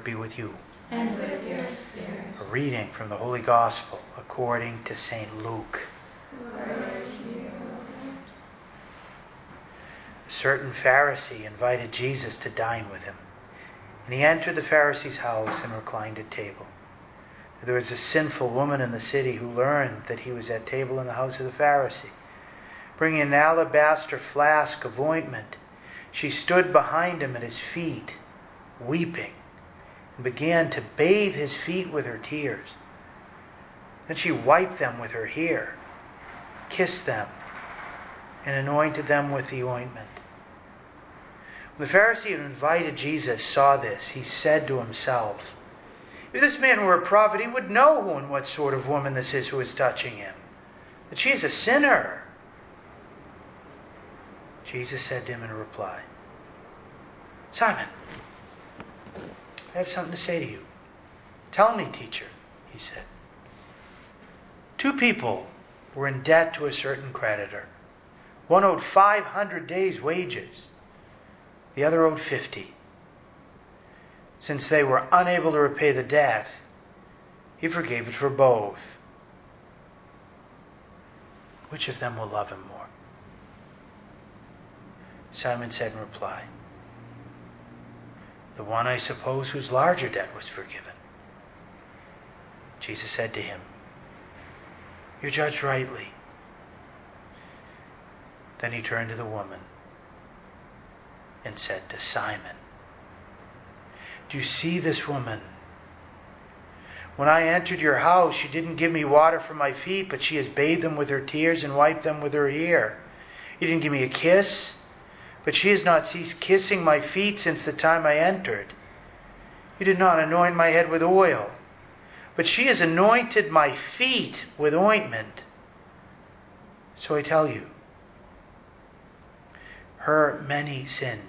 be with you. And with your spirit. A reading from the Holy Gospel according to St. Luke. Glory to you, Lord. A certain Pharisee invited Jesus to dine with him. And he entered the Pharisee's house and reclined at table. There was a sinful woman in the city who learned that he was at table in the house of the Pharisee. Bringing an alabaster flask of ointment, she stood behind him at his feet, weeping, and began to bathe his feet with her tears. Then she wiped them with her hair, kissed them, and anointed them with the ointment. When the Pharisee who invited Jesus saw this, he said to himself, "If this man were a prophet, he would know who and what sort of woman this is who is touching him, that she is a sinner." Jesus said to him in reply, "Simon, I have something to say to you." "Tell me, teacher," he said. 2 people were in debt to a certain creditor. One owed 500 days' wages. The other owed 50. Since they were unable to repay the debt, he forgave it for both. Which of them will love him more? Simon said in reply, "The one, I suppose, whose larger debt was forgiven." Jesus said to him, "You judged rightly." Then he turned to the woman and said to Simon, "Do you see this woman? When I entered your house, you didn't give me water for my feet, but she has bathed them with her tears and wiped them with her hair. You didn't give me a kiss, but she has not ceased kissing my feet since the time I entered. You did not anoint my head with oil, but she has anointed my feet with ointment. So I tell you, her many sins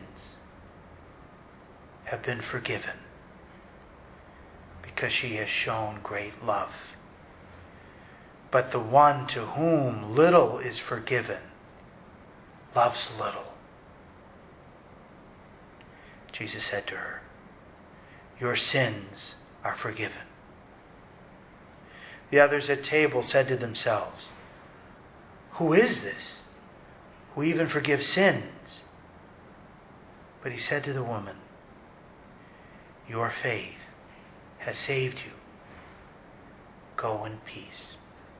have been forgiven because she has shown great love. But the one to whom little is forgiven loves little." Jesus said to her, "Your sins are forgiven." The others at table said to themselves, "Who is this who even forgives sins?" But he said to the woman, "Your faith has saved you. Go in peace."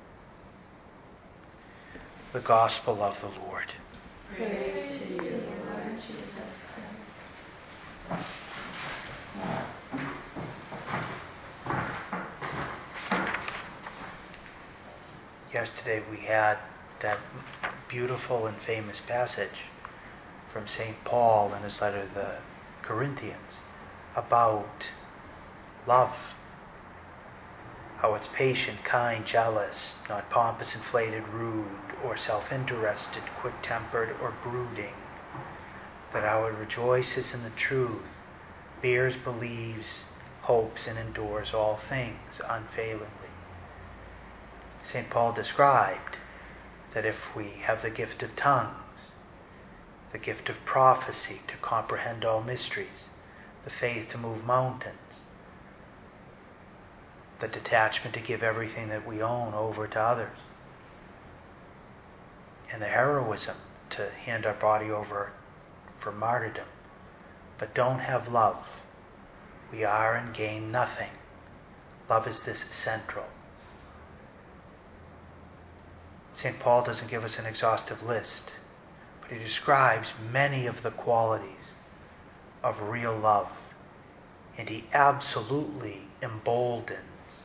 The Gospel of the Lord. Praise to you, Lord Jesus Christ. Yesterday we had that beautiful and famous passage from St. Paul in his letter to the Corinthians about love. How it's patient, kind, jealous, not pompous, inflated, rude, or self-interested, quick-tempered, or brooding. That how it rejoices in the truth, bears, believes, hopes, and endures all things unfailingly. St. Paul described that if we have the gift of tongues, the gift of prophecy to comprehend all mysteries, the faith to move mountains, the detachment to give everything that we own over to others, and the heroism to hand our body over for martyrdom, but don't have love, we are and gain nothing. Love is this central. St. Paul doesn't give us an exhaustive list, but he describes many of the qualities of real love, and he absolutely emboldens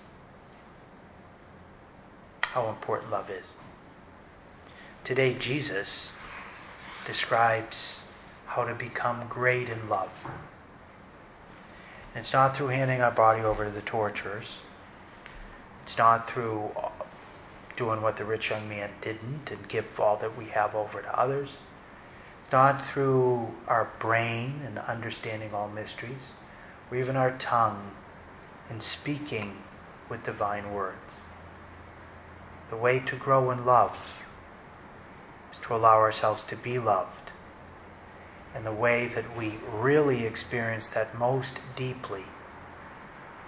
how important love is. Today, Jesus describes how to become great in love. And it's not through handing our body over to the torturers. It's not through doing what the rich young man didn't and give all that we have over to others. It's not through our brain and understanding all mysteries, or even our tongue and speaking with divine words. The way to grow in love is to allow ourselves to be loved. And the way that we really experience that most deeply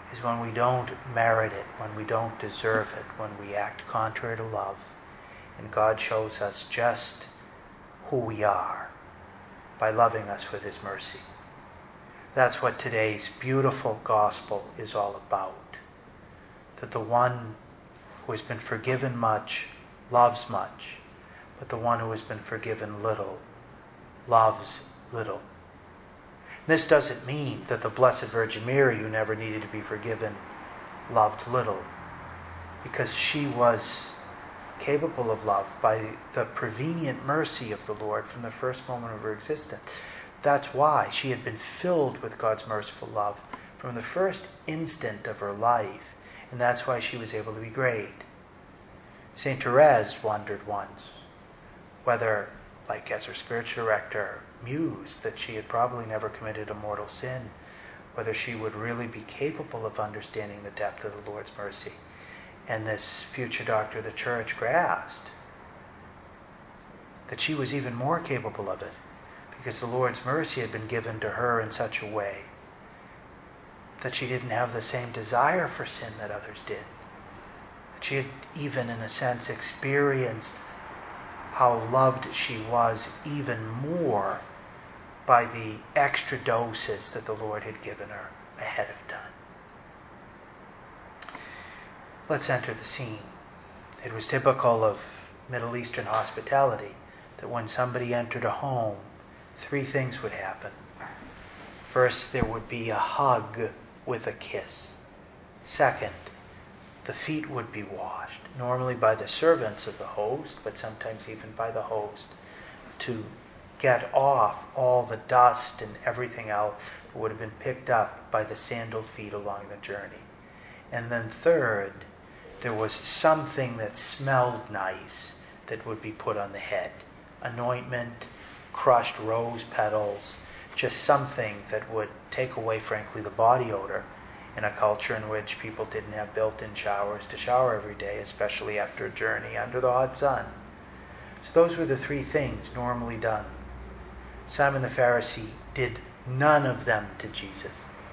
is when we don't merit it, when we don't deserve it, when we act contrary to love, and God shows us just who we are by loving us with His mercy. That's what today's beautiful gospel is all about. That the one who has been forgiven much loves much, but the one who has been forgiven little loves little. This doesn't mean that the Blessed Virgin Mary, who never needed to be forgiven, loved little, because she was capable of love by the prevenient mercy of the Lord from the first moment of her existence. That's why she had been filled with God's merciful love from the first instant of her life, and that's why she was able to be great. St. Therese wondered once whether, like as her spiritual director mused that she had probably never committed a mortal sin, whether she would really be capable of understanding the depth of the Lord's mercy. And this future doctor of the Church grasped that she was even more capable of it, because the Lord's mercy had been given to her in such a way that she didn't have the same desire for sin that others did. That she had even, in a sense, experienced how loved she was even more by the extra doses that the Lord had given her ahead of time. Let's enter the scene. It was typical of Middle Eastern hospitality that when somebody entered a home, three things would happen. First, there would be a hug with a kiss. Second, the feet would be washed, normally by the servants of the host, but sometimes even by the host, to get off all the dust and everything else that would have been picked up by the sandaled feet along the journey. And then third, there was something that smelled nice that would be put on the head. Anointment, crushed rose petals, just something that would take away, frankly, the body odor in a culture in which people didn't have built-in showers to shower every day, especially after a journey under the hot sun. So those were the three things normally done. Simon the Pharisee did none of them to Jesus,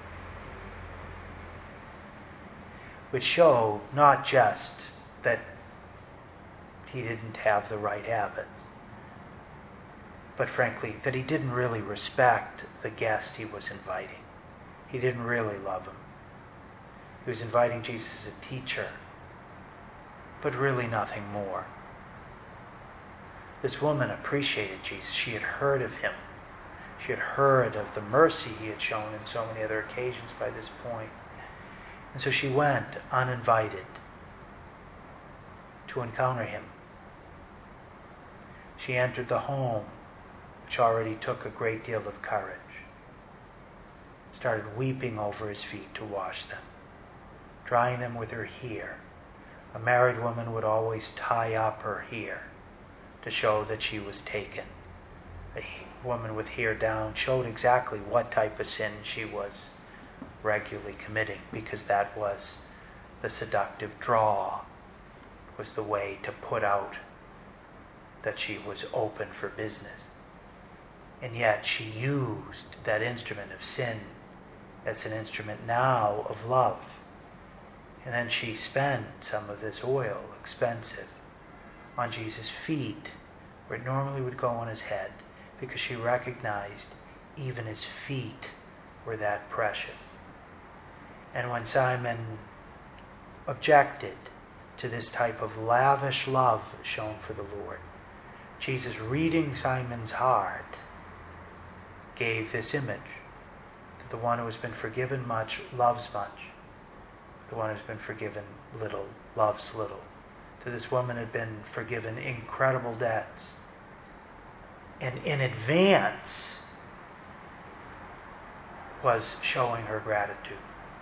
which showed not just that he didn't have the right habits, but frankly, that he didn't really respect the guest he was inviting. He didn't really love him. He was inviting Jesus as a teacher, but really nothing more. This woman appreciated Jesus. She had heard of him. She had heard of the mercy he had shown in so many other occasions by this point. And so she went uninvited to encounter him. She entered the home, which already took a great deal of courage. Started weeping over his feet to wash them, drying them with her hair. A married woman would always tie up her hair to show that she was taken. A woman with hair down showed exactly what type of sin she was regularly committing, because that was the seductive draw, was the way to put out that she was open for business. And yet she used that instrument of sin as an instrument now of love. And then she spent some of this oil, expensive, on Jesus' feet, where it normally would go on his head, because she recognized even his feet were that precious. And when Simon objected to this type of lavish love shown for the Lord, Jesus, reading Simon's heart, gave this image that the one who has been forgiven much loves much. The one who has been forgiven little loves little. To this woman had been forgiven incredible debts. And in advance was showing her gratitude.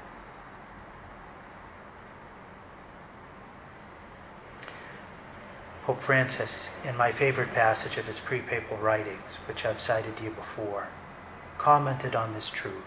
Pope Francis, in my favorite passage of his pre-papal writings, which I've cited to you before, commented on this truth.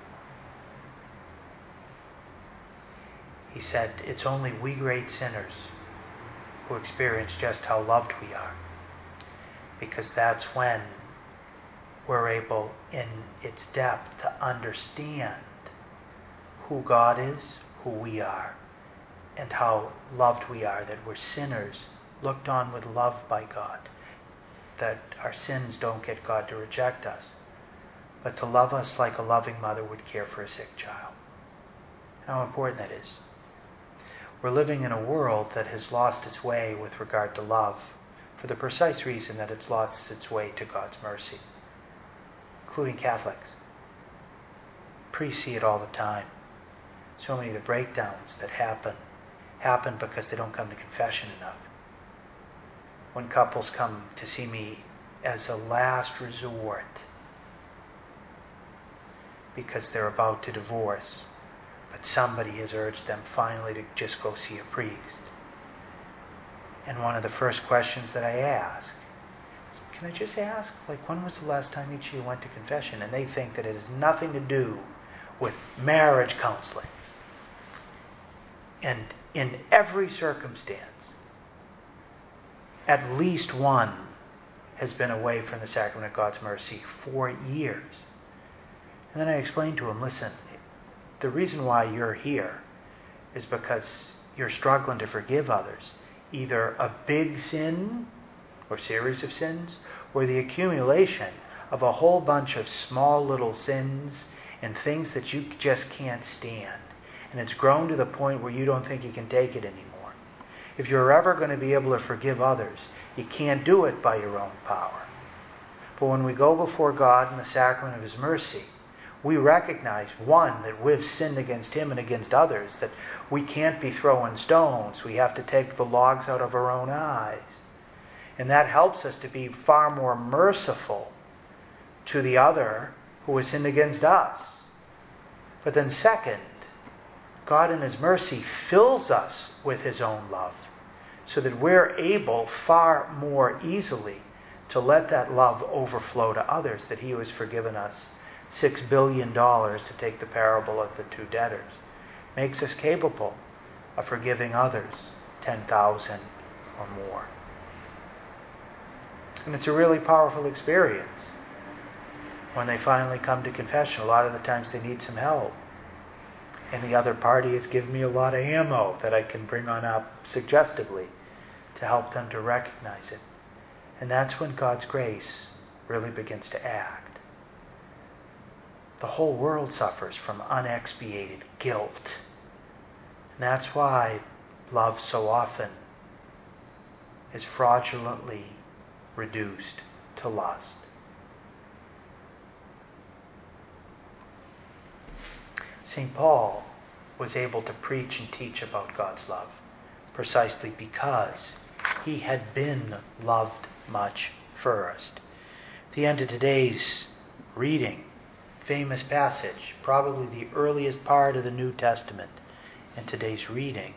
He said, it's only we great sinners who experience just how loved we are, because that's when we're able in its depth to understand who God is, who we are, and how loved we are, that we're sinners looked on with love by God, that our sins don't get God to reject us, but to love us like a loving mother would care for a sick child. How important that is. We're living in a world that has lost its way with regard to love, for the precise reason that it's lost its way to God's mercy, including Catholics. Priests see it all the time. So many of the breakdowns that happen because they don't come to confession enough. When couples come to see me as a last resort because they're about to divorce, but somebody has urged them finally to just go see a priest. And one of the first questions that I ask is, can I just ask, when was the last time each of you went to confession? And they think that it has nothing to do with marriage counseling. And in every circumstance, at least one has been away from the sacrament of God's mercy for years. And then I explained to him, listen, the reason why you're here is because you're struggling to forgive others. Either a big sin or series of sins, or the accumulation of a whole bunch of small little sins and things that you just can't stand. And it's grown to the point where you don't think you can take it anymore. If you're ever going to be able to forgive others, you can't do it by your own power. But when we go before God in the sacrament of His mercy, we recognize, one, that we've sinned against Him and against others, that we can't be throwing stones. We have to take the logs out of our own eyes. And that helps us to be far more merciful to the other who has sinned against us. But then second, God in His mercy fills us with His own love, so that we're able far more easily to let that love overflow to others, that He who has forgiven us $6 billion, to take the parable of the two debtors, makes us capable of forgiving others 10,000 or more. And it's a really powerful experience. When they finally come to confession, a lot of the times they need some help. And the other party has given me a lot of ammo that I can bring on up suggestively to help them to recognize it. And that's when God's grace really begins to act. The whole world suffers from unexpiated guilt. And that's why love so often is fraudulently reduced to lust. St. Paul was able to preach and teach about God's love precisely because he had been loved much first. At the end of today's reading, famous passage, probably the earliest part of the New Testament in today's reading,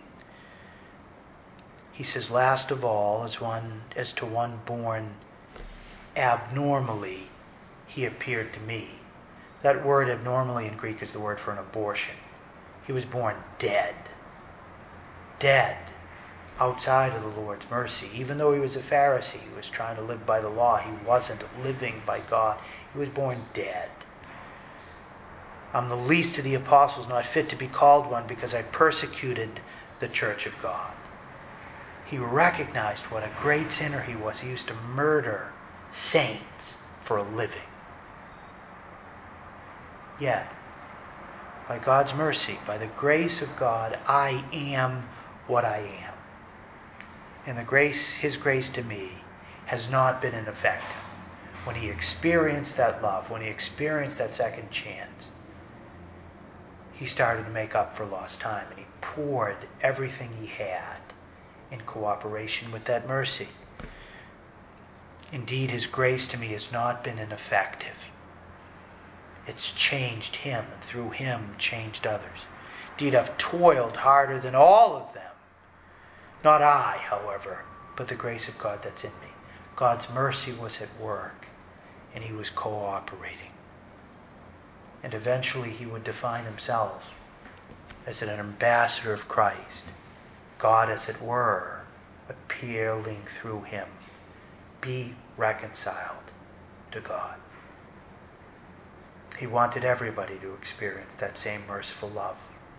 he says, last of all, as to one born abnormally, he appeared to me. That word abnormally in Greek is the word for an abortion. He was born dead. Dead. Outside of the Lord's mercy. Even though he was a Pharisee, he was trying to live by the law, he wasn't living by God. He was born dead. I'm the least of the apostles, not fit to be called one, because I persecuted the church of God. He recognized what a great sinner he was. He used to murder saints for a living. Yet, by God's mercy, by the grace of God, I am what I am. And His grace to me has not been ineffective. When he experienced that love, when he experienced that second chance, he started to make up for lost time, and he poured everything he had in cooperation with that mercy. Indeed, his grace to me has not been ineffective. It's changed him, and through him changed others. Indeed, I've toiled harder than all of them. Not I, however, but the grace of God that's in me. God's mercy was at work, and he was cooperating. And eventually he would define himself as an ambassador of Christ. God, as it were, appealing through him. Be reconciled to God. He wanted everybody to experience that same merciful love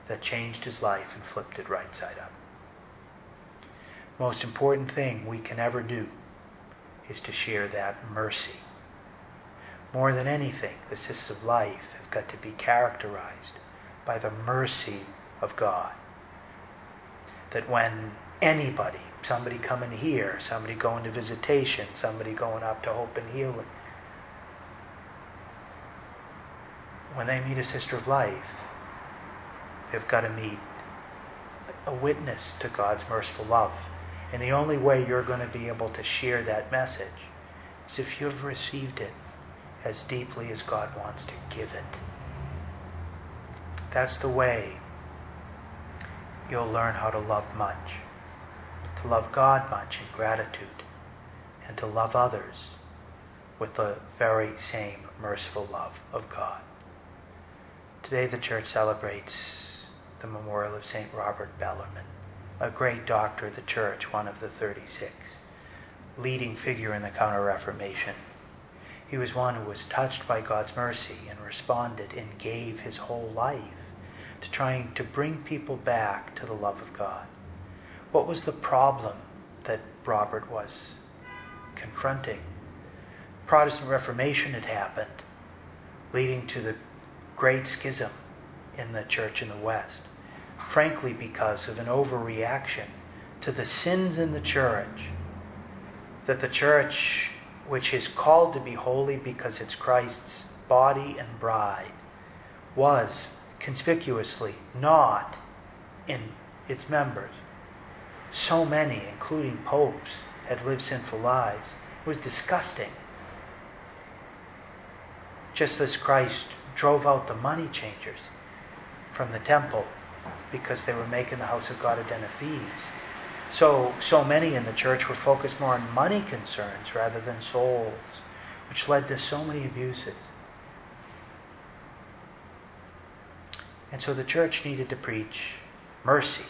that changed his life and flipped it right side up. Most important thing we can ever do is to share that mercy. More than anything, the systems of life have got to be characterized by the mercy of God. That when anybody, somebody coming here, somebody going to visitation, somebody going up to Hope and Healing, when they meet a sister of life, they've got to meet a witness to God's merciful love. And the only way you're going to be able to share that message is if you've received it as deeply as God wants to give it. That's the way you'll learn how to love much, to love God much in gratitude, and to love others with the very same merciful love of God. Today the Church celebrates the memorial of St. Robert Bellarmine, a great doctor of the Church, one of the 36, leading figure in the Counter-Reformation. He was one who was touched by God's mercy and responded and gave his whole life to trying to bring people back to the love of God. What was the problem that Robert was confronting? Protestant Reformation had happened, leading to the Great Schism in the Church in the West, frankly because of an overreaction to the sins in the Church, that the Church, which is called to be holy because it's Christ's body and bride, was conspicuously not in its members. So many, including popes, had lived sinful lives. It was disgusting. Just as Christ drove out the money changers from the temple because they were making the house of God a den of thieves, so many in the Church were focused more on money concerns rather than souls, which led to so many abuses. And so the Church needed to preach mercy.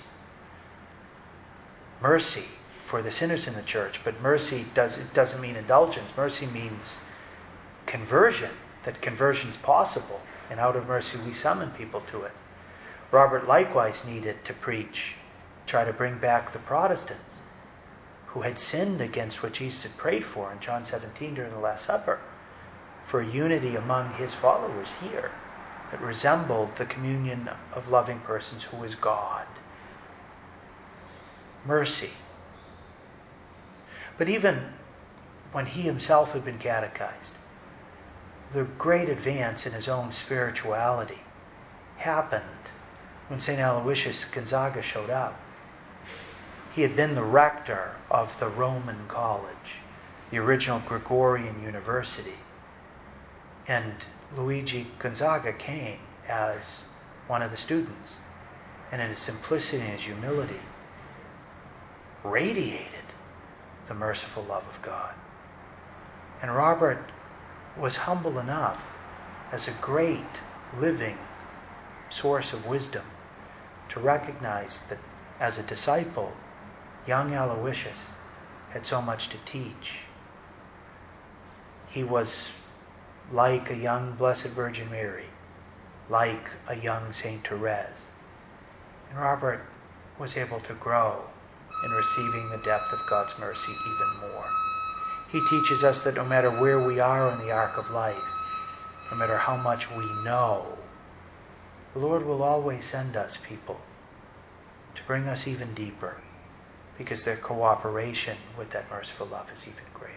Mercy for the sinners in the Church, but mercy doesn't mean indulgence. Mercy means conversion, that conversion is possible, and out of mercy we summon people to it. Robert likewise needed to preach, try to bring back the Protestants who had sinned against what Jesus had prayed for in John 17 during the Last Supper, for unity among his followers here that resembled the communion of loving persons who is God. Mercy. But even when he himself had been catechized, the great advance in his own spirituality happened when St. Aloysius Gonzaga showed up. He had been the rector of the Roman College, the original Gregorian University. And Luigi Gonzaga came as one of the students, and in his simplicity and his humility radiated the merciful love of God. And Robert was humble enough, as a great living source of wisdom, to recognize that as a disciple, young Aloysius had so much to teach. He was like a young Blessed Virgin Mary, like a young Saint Therese. And Robert was able to grow in receiving the depth of God's mercy even more. He teaches us that no matter where we are in the arc of life, no matter how much we know, the Lord will always send us people to bring us even deeper, because their cooperation with that merciful love is even greater.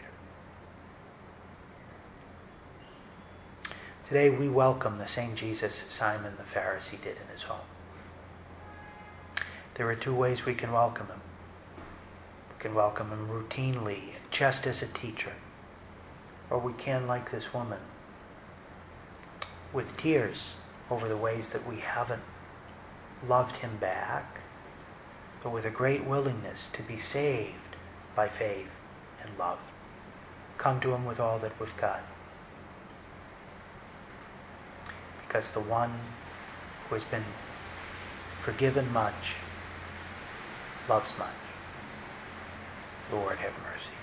Today we welcome the same Jesus Simon the Pharisee did in his home. There are two ways we can welcome him. We can welcome him routinely, just as a teacher. Or we can, like this woman, with tears over the ways that we haven't loved him back, but with a great willingness to be saved by faith and love. Come to him with all that we've got. Because the one who has been forgiven much loves much. Lord, have mercy.